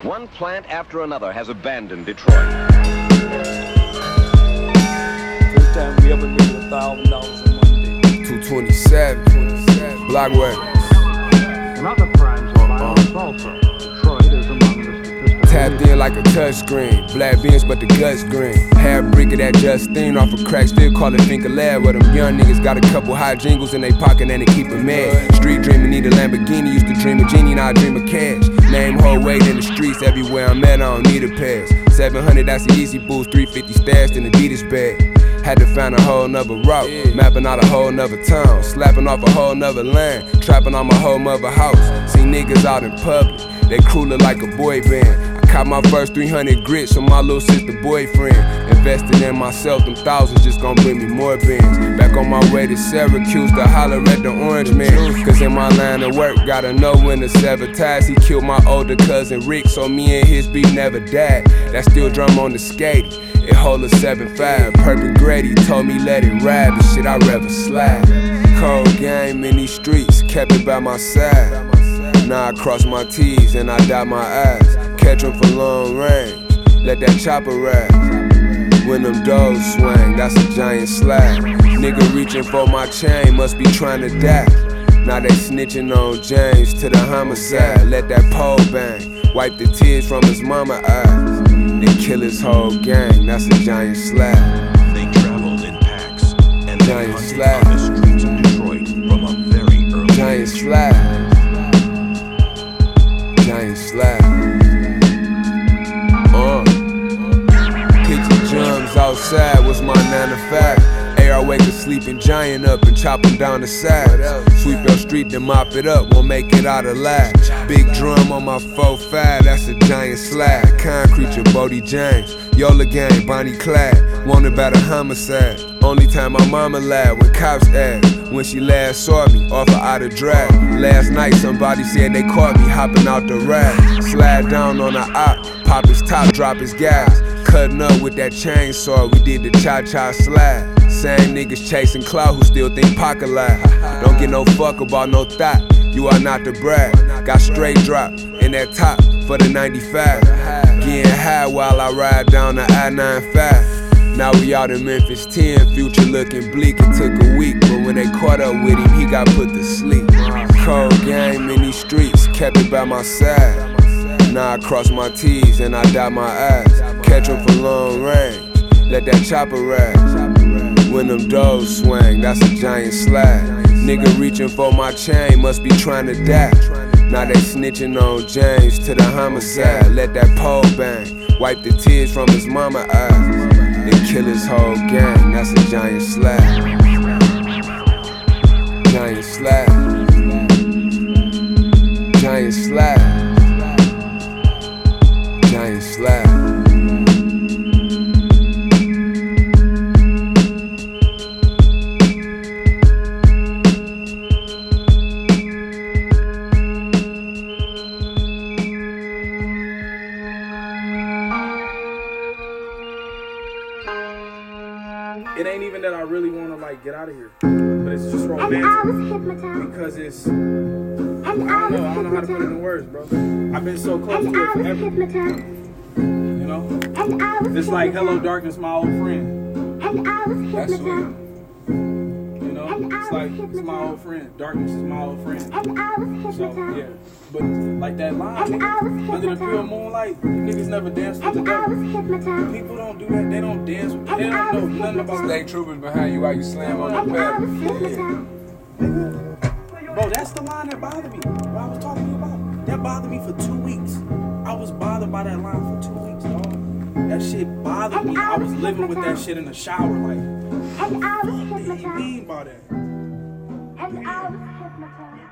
One plant after another has abandoned Detroit. First time we ever made $1,000 in one day. 227, Blockway. And other crimes of violence also. Detroit is among the statistics. Tapped in like a touchscreen, black beans but the guts green. Half brick of that Justine off a crack, still call it finger lab. Where them young niggas got a couple hot jingles in they pocket and they keep it mad. Street dreaming, need a Lamborghini, used to dream of genie, now I dream of cash. Name whole weight in the streets, everywhere I'm at I don't need a pass. 700, that's the easy boost, 350 stashed in Adidas bag. Had to find a whole nother route, mapping out a whole nother town, slapping off a whole nother line, trapping on my whole mother house. See niggas out in public, they crew look like a boy band. I caught my first 300 grits from my little sister boyfriend. Invested in myself, them thousands just gon' bring me more bands. Back on my way to Syracuse to holler at the Orange Man. Cause in my line of work, gotta know when to sever ties. He killed my older cousin Rick, so me and his beef never died. That steel drum on the skate, it hold a 7.5. Purple Grady told me let it ride, but shit I'd rather slide. Cold game in these streets, kept it by my side. Now I cross my T's and I dot my I's. Catch 'em for long range, let that chopper ride. When them doors swing, that's a giant slab. Nigga reaching for my chain, must be trying to die. Now they snitching on James to the homicide. Let that pole bang, wipe the tears from his mama eyes. Then kill his whole gang, that's a giant slab. They traveled in packs and Giant hunted slab. on the streets of Detroit from a very early Giant age. slab. Giant slab. Picture drums outside was my 9 to 5. AR wake a sleeping giant up and chop him down the side. Sweep your street then mop it up, won't make it out alive. Big drum on my 4-5, that's a giant slide. Concrete your Bodie James, Yola gang, Bonnie Clyde. Wanted about a homicide. Only time my mama laughed when cops asked. When she last saw me, off her out of drag. Last night somebody said they caught me hopping out the rag. Slide down on the op, pop his top, drop his gas. Cutting up with that chainsaw, we did the cha-cha slide. Same niggas chasing clout who still think Pac alive. Don't get no fuck about no thought, you are not the brag. Got straight drop in that top for the 95. Getting high while I ride down the I-95. Now we out in Memphis 10, future looking bleak. It took a week, but when they caught up with him, he got put to sleep. Cold game in these streets, kept it by my side. Now I cross my T's and I dot my I's. Catch 'em for long range, let that chopper ride. When them doors swing, that's a giant slide. Nigga reaching for my chain, must be trying to die. Now they snitching on James to the homicide. Let that pole bang, wipe the tears from his mama eyes. Then kill his whole gang, that's a giant slab. Giant slab. Giant slab. Giant slab. It ain't even that I really want to like get out of here, but it's just romantic because it's. I don't know how to put it in words, bro. I've been so close to it forever. You know, it's like hello darkness, my old friend. That's sweet. You know, it's like it's my old friend. Darkness is my old friend. So yeah, but like that line, nigga, under the pure moonlight, niggas never dance with the devil. People don't do that. They don't dance with. They don't know nothing about. State troopers behind you while you slam on the pedal. Bro, that's the line that bothered me. What I was talking to you about. That bothered me for 2 weeks. I was bothered by that line for 2 weeks, dog. That shit bothered me. I was living with that shit in the shower, like, what do you mean by that?